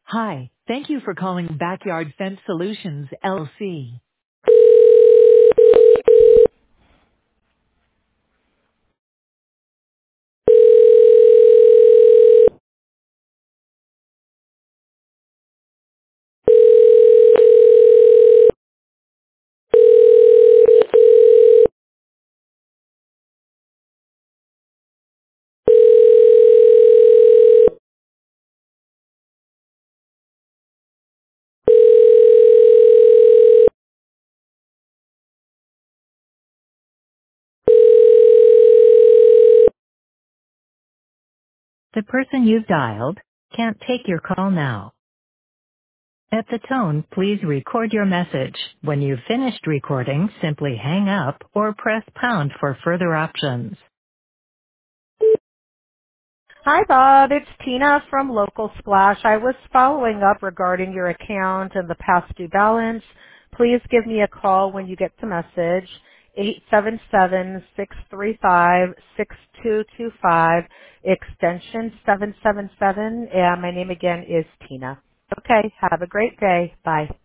Hi, thank you for calling Backyard Fence Solutions, LLC. The person you've dialed can't take your call now. At the tone, please record your message. When you've finished recording, simply hang up or press pound for further options. Hi, Bob. It's Tina from Local Splash. I was following up regarding your account and the past due balance. Please give me a call when you get the message. 877-635-6225, extension 777, and my name again is Tina. Okay, have a great day. Bye.